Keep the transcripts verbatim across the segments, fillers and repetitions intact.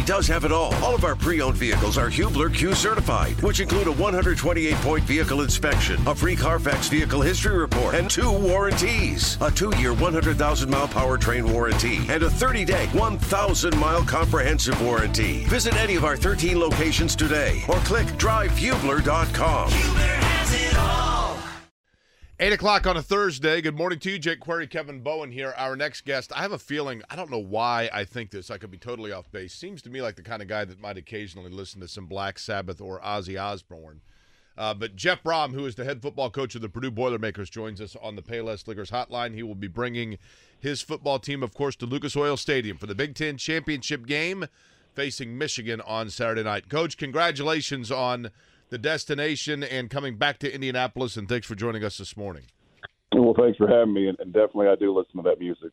does have it all. All of our pre-owned vehicles are Hubler Q certified, which include a one hundred twenty-eight point vehicle inspection, a free Carfax vehicle history report, and two warranties. A two-year, one hundred thousand mile powertrain warranty, and a thirty-day, one thousand mile comprehensive warranty. Visit any of our thirteen locations today, or click drive hubler dot com. Hubler has it all. eight o'clock on a Thursday. Good morning to you. Jake Query, Kevin Bowen here. Our next guest, I have a feeling, I don't know why I think this. I could be totally off base. Seems to me like the kind of guy that might occasionally listen to some Black Sabbath or Ozzy Osbourne. Uh, but Jeff Brohm, who is the head football coach of the Purdue Boilermakers, joins us on the Payless Liquors hotline. He will be bringing his football team, of course, to Lucas Oil Stadium for the Big Ten championship game facing Michigan on Saturday night. Coach, congratulations on the destination and coming back to Indianapolis, and thanks for joining us this morning. Well, thanks for having me, and, and definitely I do listen to that music.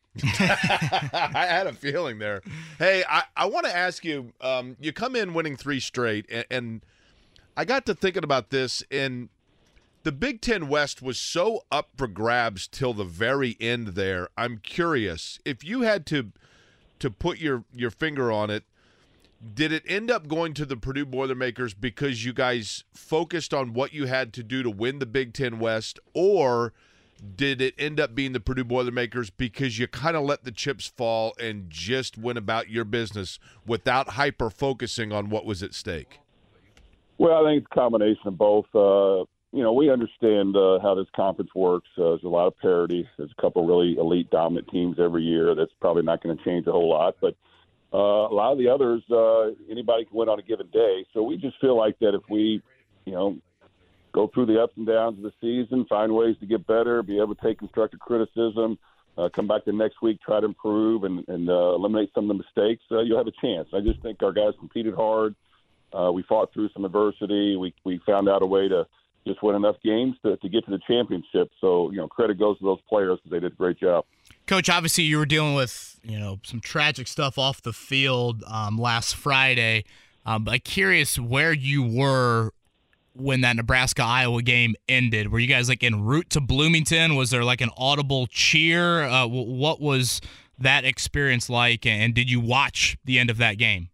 I had a feeling there. Hey, I, I want to ask you, um, you come in winning three straight, and, and I got to thinking about this, and the Big Ten West was so up for grabs till the very end there. I'm curious, if you had to to put your, your finger on it, did it end up going to the Purdue Boilermakers because you guys focused on what you had to do to win the Big Ten West, or did it end up being the Purdue Boilermakers because you kind of let the chips fall and just went about your business without hyper-focusing on what was at stake? Well, I think it's a combination of both. Uh, you know, we understand uh, how this conference works. Uh, there's a lot of parity. There's a couple really elite dominant teams every year. That's probably not going to change a whole lot, but Uh, a lot of the others, uh, anybody can win on a given day. So we just feel like that if we, you know, go through the ups and downs of the season, find ways to get better, be able to take constructive criticism, uh, come back the next week, try to improve and, and uh, eliminate some of the mistakes, uh, you'll have a chance. I just think our guys competed hard. Uh, we fought through some adversity. We we found out a way to just win enough games to, to get to the championship. So, you know, credit goes to those players because they did a great job. Coach, obviously you were dealing with, you know, some tragic stuff off the field um, last Friday. Um, I'm curious where you were when that Nebraska-Iowa game ended. Were you guys, like, en route to Bloomington? Was there, like, an audible cheer? Uh, what was that experience like, and did you watch the end of that game?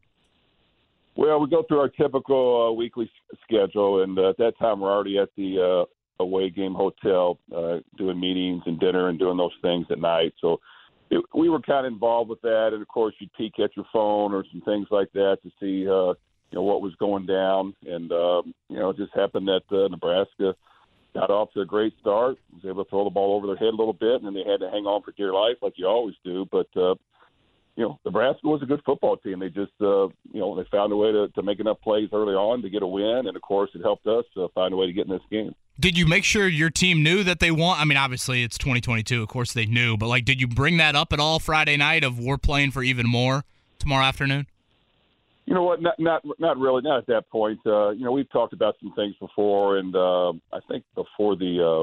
Well, we go through our typical uh, weekly schedule, and uh, at that time we're already at the uh, away game hotel uh, doing meetings and dinner and doing those things at night. So it, we were kind of involved with that, and, of course, you'd peek at your phone or some things like that to see uh, you know, what was going down. And, um, you know, it just happened that uh, Nebraska got off to a great start, was able to throw the ball over their head a little bit, and then they had to hang on for dear life like you always do. But, uh, you know, Nebraska was a good football team. They just, uh, you know, they found a way to, to make enough plays early on to get a win. And, of course, it helped us uh, find a way to get in this game. Did you make sure your team knew that they won? I mean, obviously it's twenty twenty-two. Of course they knew. But, like, did you bring that up at all Friday night of we're playing for even more tomorrow afternoon? You know what? Not not, not really. Not at that point. Uh, you know, we've talked about some things before. And uh, I think before the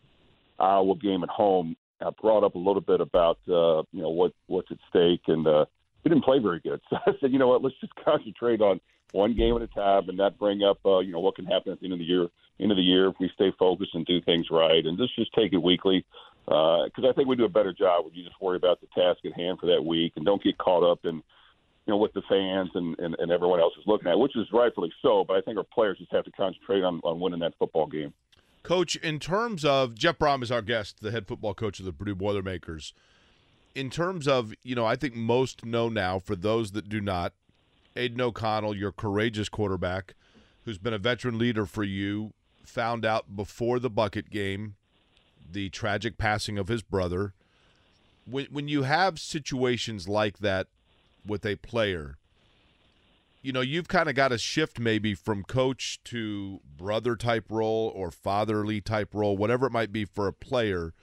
uh, Iowa game at home, I brought up a little bit about, uh, you know, what, what's at stake, and uh, we didn't play very good. So I said, you know what, let's just concentrate on one game at a time and not bring up, uh, you know, what can happen at the end of the year, end of the year if we stay focused and do things right. And let's just take it weekly because uh, I think we do a better job when you just worry about the task at hand for that week and don't get caught up in, you know, what the fans and, and, and everyone else is looking at, which is rightfully so. But I think our players just have to concentrate on, on winning that football game. Coach, in terms of – Jeff Brohm is our guest, the head football coach of the Purdue Boilermakers. In terms of, you know, I think most know now, for those that do not, Aiden O'Connell, your courageous quarterback, who's been a veteran leader for you, found out before the Bucket game the tragic passing of his brother. When, when you have situations like that with a player – you know, you've kind of got to shift maybe from coach to brother type role or fatherly type role, whatever it might be for a player,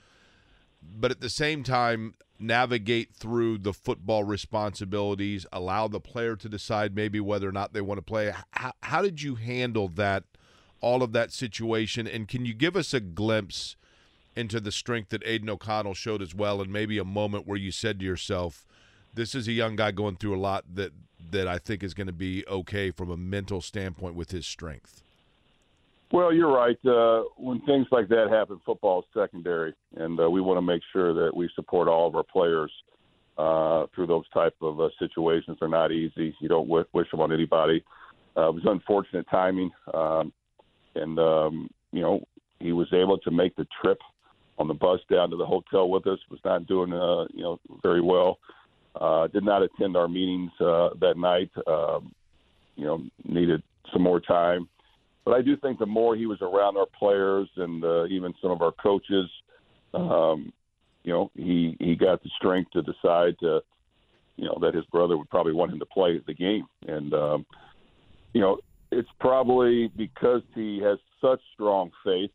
but at the same time navigate through the football responsibilities, allow the player to decide maybe whether or not they want to play. How, how did you handle that, all of that situation, and can you give us a glimpse into the strength that Aiden O'Connell showed as well, and maybe a moment where you said to yourself, this is a young guy going through a lot that that I think is going to be okay from a mental standpoint with his strength? Well, you're right. Uh, when things like that happen, football is secondary, and uh, we want to make sure that we support all of our players. uh, through those type of uh, situations. They're not easy. You don't wish, wish them on anybody. Uh, it was unfortunate timing, um, and um, you know he was able to make the trip on the bus down to the hotel with us. Was not doing uh, you know very well. Uh, did not attend our meetings uh, that night. Um, you know, needed some more time. But I do think the more he was around our players and uh, even some of our coaches, um, you know, he, he got the strength to decide to, you know, that his brother would probably want him to play the game. And, um, you know, it's probably because he has such strong faith.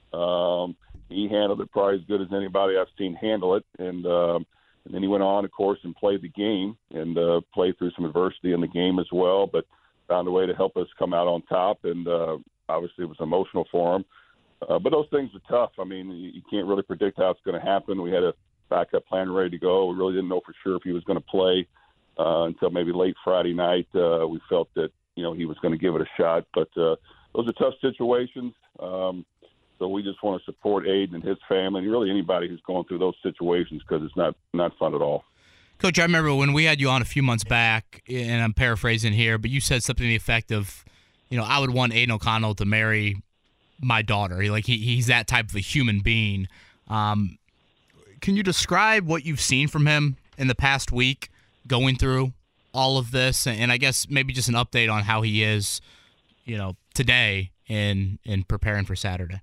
Um, he handled it probably as good as anybody I've seen handle it. And, um, and then he went on, of course, and played the game and uh, played through some adversity in the game as well, but found a way to help us come out on top. And uh, obviously it was emotional for him. Uh, but those things are tough. I mean, you, you can't really predict how it's going to happen. We had a backup plan ready to go. We really didn't know for sure if he was going to play uh, until maybe late Friday night. Uh, we felt that, you know, he was going to give it a shot. But uh, those are tough situations. Um, so we just want to support Aiden and his family and really anybody who's going through those situations because it's not, not fun at all. Coach, I remember when we had you on a few months back, and I'm paraphrasing here, but you said something to the effect of, you know, I would want Aiden O'Connell to marry my daughter. Like he, he's that type of a human being. Um, can you describe what you've seen from him in the past week going through all of this? And I guess maybe just an update on how he is, you know, today in, in preparing for Saturday.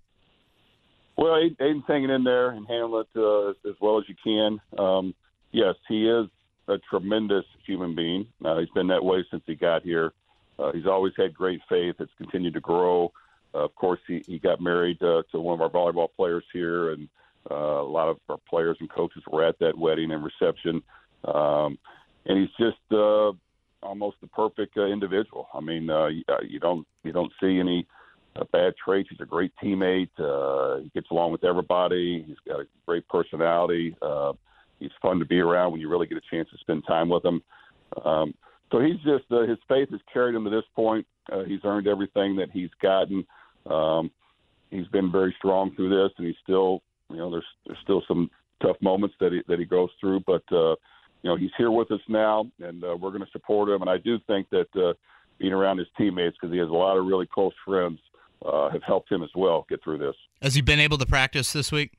Well, Aiden's hanging in there and handling it uh, as, as well as you can. Um, yes, he is a tremendous human being. Uh, he's been that way since he got here. Uh, he's always had great faith. It's continued to grow. Uh, of course, he, he got married uh, to one of our volleyball players here, and uh, a lot of our players and coaches were at that wedding and reception. Um, and he's just uh, almost the perfect uh, individual. I mean, uh, you, you don't you don't see any uh, bad traits. He's a great teammate. Uh, he gets along with everybody. He's got a great personality. Uh, he's fun to be around when you really get a chance to spend time with him. Um, so he's just uh, his faith has carried him to this point. Uh, he's earned everything that he's gotten. Um, he's been very strong through this, and he's still, you know, there's there's still some tough moments that he that he goes through, but uh, you know, he's here with us now, and uh, we're going to support him. And I do think that uh, being around his teammates, because he has a lot of really close friends, uh, have helped him as well get through this. Has he been able to practice this week?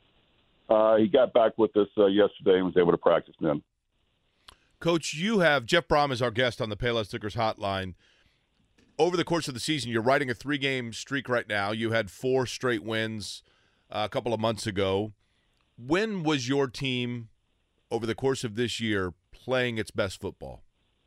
Uh, he got back with us uh, yesterday and was able to practice then. Coach, you have Jeff Brohm as our guest on the Payless Stickers Hotline. Over the course of the season, you're riding a three-game streak right now. You had four straight wins uh, a couple of months ago. When was your team, over the course of this year, playing its best football?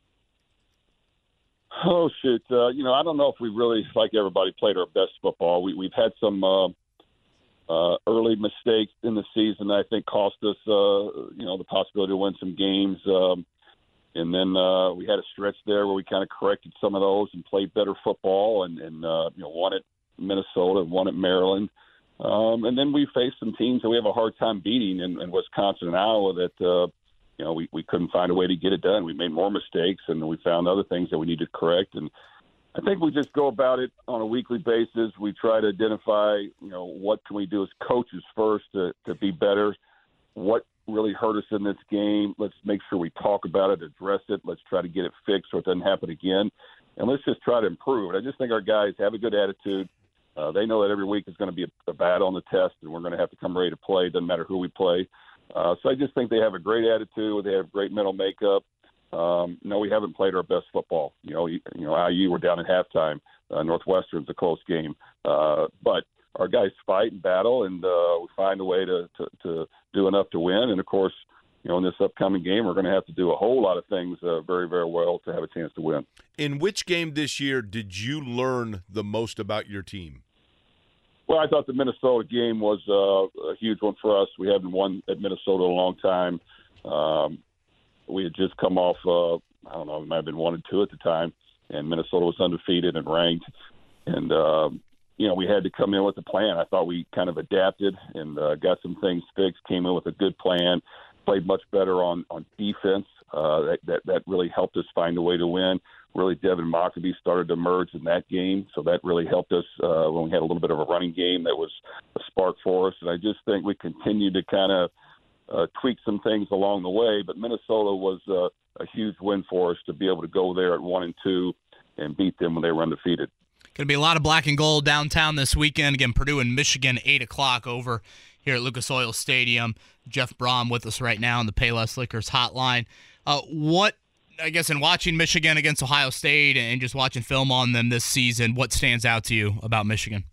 Oh, shoot. Uh, you know, I don't know if we really, like everybody, played our best football. We, we've had some uh, uh, early mistakes in the season that I think cost us, uh, you know, the possibility to win some games. Um, and then uh, we had a stretch there where we kind of corrected some of those and played better football and, and uh, you know, won at Minnesota and won at Maryland. Um, and then we faced some teams that we have a hard time beating in, in Wisconsin and Iowa that, uh, you know, we, we couldn't find a way to get it done. We made more mistakes, and we found other things that we needed to correct. And I think we just go about it on a weekly basis. We try to identify, you know, what can we do as coaches first to, to be better, what really hurt us in this game. Let's make sure we talk about it, address it. Let's try to get it fixed so it doesn't happen again. And let's just try to improve. I just think our guys have a good attitude. Uh, they know that every week is going to be a, a battle on the test, and we're going to have to come ready to play. It doesn't matter who we play. Uh, so I just think they have a great attitude. They have great mental makeup. Um, no, we haven't played our best football. You know, you, you know, I U were down at halftime. Uh, Northwestern's a close game. Uh, but our guys fight and battle, and uh, we find a way to, to, to do enough to win. And, of course, you know, in this upcoming game, we're going to have to do a whole lot of things uh, very, very well to have a chance to win. In which game this year did you learn the most about your team? Well, I thought the Minnesota game was uh, a huge one for us. We hadn't won at Minnesota in a long time. Um, we had just come off, uh, I don't know, it might have been one and two at the time, and Minnesota was undefeated and ranked. And, um, you know, we had to come in with a plan. I thought we kind of adapted and uh, got some things fixed, came in with a good plan, played much better on, on defense. Uh, that, that, that really helped us find a way to win. Really, Devin Mockabee started to emerge in that game, so that really helped us uh, when we had a little bit of a running game that was a spark for us. And I just think we continue to kind of uh, tweak some things along the way. But Minnesota was uh, a huge win for us to be able to go there at one and two and beat them when they were undefeated. Going to be a lot of black and gold downtown this weekend. Again, Purdue and Michigan, eight o'clock over here at Lucas Oil Stadium. Jeff Brom with us right now on the Payless Liquors hotline. Uh, what, I guess, in watching Michigan against Ohio State and just watching film on them this season, what stands out to you about Michigan?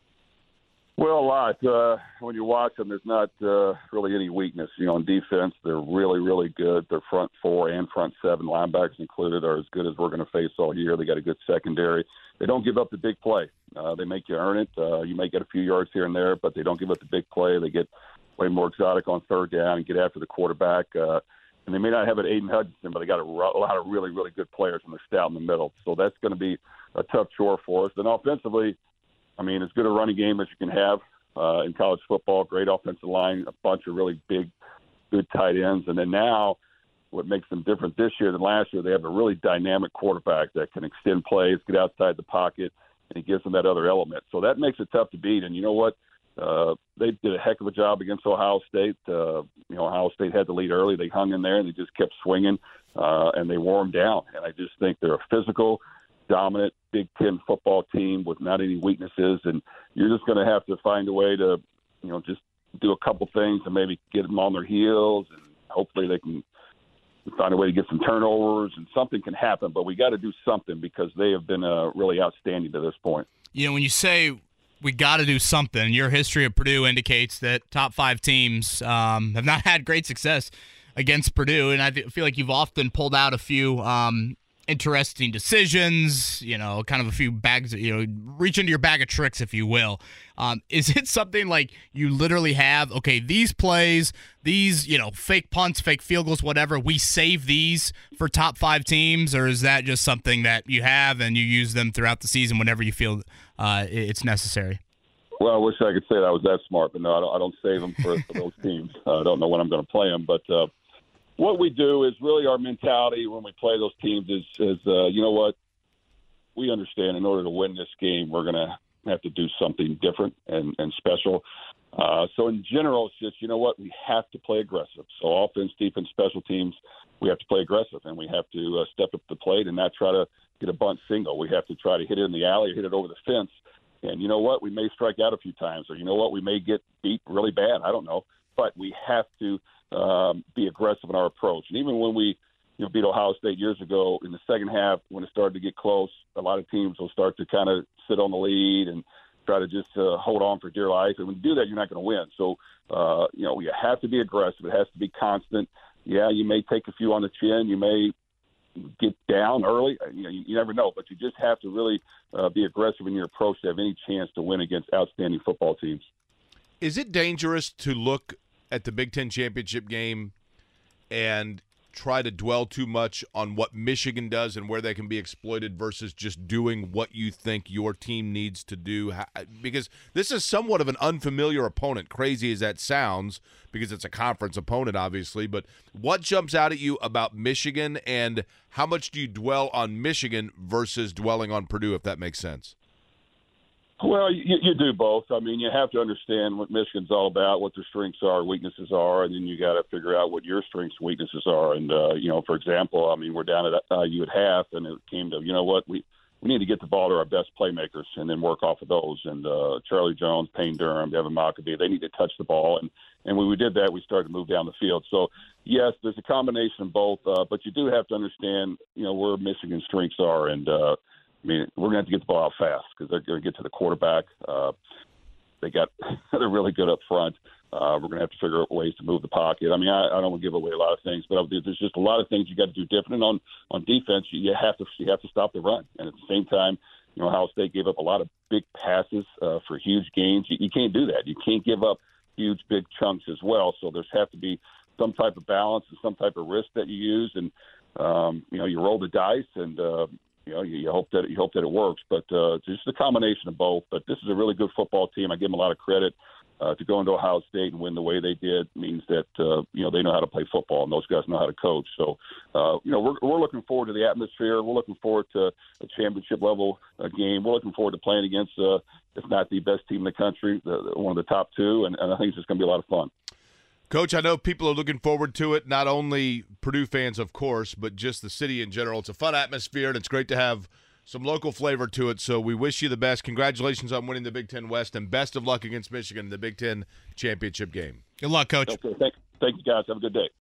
Well, a lot. Uh, when you watch them, there's not uh, really any weakness. You know, on defense, they're really, really good. Their front four and front seven, linebackers included, are as good as we're going to face all year. They got a good secondary. They don't give up the big play. Uh, they make you earn it. Uh, you may get a few yards here and there, but they don't give up the big play. They get way more exotic on third down and get after the quarterback. Uh, and they may not have an Aiden Hutchinson, but they got a, a lot of really, really good players and they're stout in the middle. So that's going to be a tough chore for us. And offensively, I mean, as good a running game as you can have uh, in college football, great offensive line, a bunch of really big, good tight ends. And then now what makes them different this year than last year, they have a really dynamic quarterback that can extend plays, get outside the pocket, and he gives them that other element. So that makes it tough to beat. And you know what? Uh, they did a heck of a job against Ohio State. Uh, you know, Ohio State had the lead early. They hung in there, and they just kept swinging, uh, and they wore them down. And I just think they're a physical, dominant Big Ten football team with not any weaknesses, and you're just going to have to find a way to, you know, just do a couple things and maybe get them on their heels, and hopefully they can find a way to get some turnovers and something can happen. But we got to do something because they have been uh, really outstanding to this point. You know, when you say we got to do something, your history at Purdue indicates that top five teams um, have not had great success against Purdue, and I feel like you've often pulled out a few um, interesting decisions, you know, kind of a few bags, you know, reach into your bag of tricks, if you will. Um, is it something like you literally have, okay, these plays, these, you know, fake punts, fake field goals, whatever, we save these for top five teams, or is that just something that you have and you use them throughout the season whenever you feel uh, it's necessary? Well, I wish I could say that I was that smart, but no, I don't, I don't save them for, for those teams. Uh, I don't know when I'm going to play them, but uh, what we do is really our mentality when we play those teams is, is uh, you know what, we understand in order to win this game, we're going to have to do something different and, and special. Uh, so in general, it's just, you know what, we have to play aggressive. So offense, defense, special teams, we have to play aggressive, and we have to uh, step up the plate and not try to get a bunt single. We have to try to hit it in the alley or hit it over the fence. And you know what, we may strike out a few times, or you know what, we may get beat really bad. I don't know. But we have to um, be aggressive in our approach. And even when we you know, beat Ohio State years ago in the second half, when it started to get close, a lot of teams will start to kind of sit on the lead and try to just uh, hold on for dear life. And when you do that, you're not going to win. So, uh, you know, you have to be aggressive. It has to be constant. Yeah, you may take a few on the chin. You may get down early. You know, you, you never know. But you just have to really uh, be aggressive in your approach to have any chance to win against outstanding football teams. Is it dangerous to look at the Big Ten championship game and try to dwell too much on what Michigan does and where they can be exploited versus just doing what you think your team needs to do? Because this is somewhat of an unfamiliar opponent, crazy as that sounds, because it's a conference opponent, obviously. But what jumps out at you about Michigan, and how much do you dwell on Michigan versus dwelling on Purdue, if that makes sense? Well, you, you do both. I mean, you have to understand what Michigan's all about, what their strengths are, weaknesses are, and then you got to figure out what your strengths and weaknesses are. And, uh, you know, for example, I mean, we're down at uh, you at half, and it came to, you know what, we, we need to get the ball to our best playmakers and then work off of those. And uh, Charlie Jones, Payne Durham, Devin Mockabee, they need to touch the ball. And, and when we did that, we started to move down the field. So, yes, there's a combination of both, uh, but you do have to understand, you know, where Michigan's strengths are. And, uh, I mean, we're going to have to get the ball out fast because they're going to get to the quarterback. Uh, they got they're really good up front. Uh, we're going to have to figure out ways to move the pocket. I mean, I, I don't want to give away a lot of things, but there's just a lot of things you got to do different. And on on defense, you have to you have to stop the run. And at the same time, you know, Ohio State gave up a lot of big passes uh, for huge gains. You, you can't do that. You can't give up huge big chunks as well. So there's have to be some type of balance and some type of risk that you use. And um, you know, you roll the dice and. Uh, You know, you, you hope that you hope that it works, but uh, it's just a combination of both. But this is a really good football team. I give them a lot of credit. Uh, to go into Ohio State and win the way they did means that uh, you know they know how to play football, and those guys know how to coach. So, uh, you know, we're we're looking forward to the atmosphere. We're looking forward to a championship level uh, game. We're looking forward to playing against, uh, if not the best team in the country, the, the, one of the top two, and, and I think it's just going to be a lot of fun. Coach, I know people are looking forward to it, not only Purdue fans, of course, but just the city in general. It's a fun atmosphere, and it's great to have some local flavor to it, so we wish you the best. Congratulations on winning the Big Ten West, and best of luck against Michigan in the Big Ten championship game. Good luck, Coach. Okay, thank, thank you, guys. Have a good day.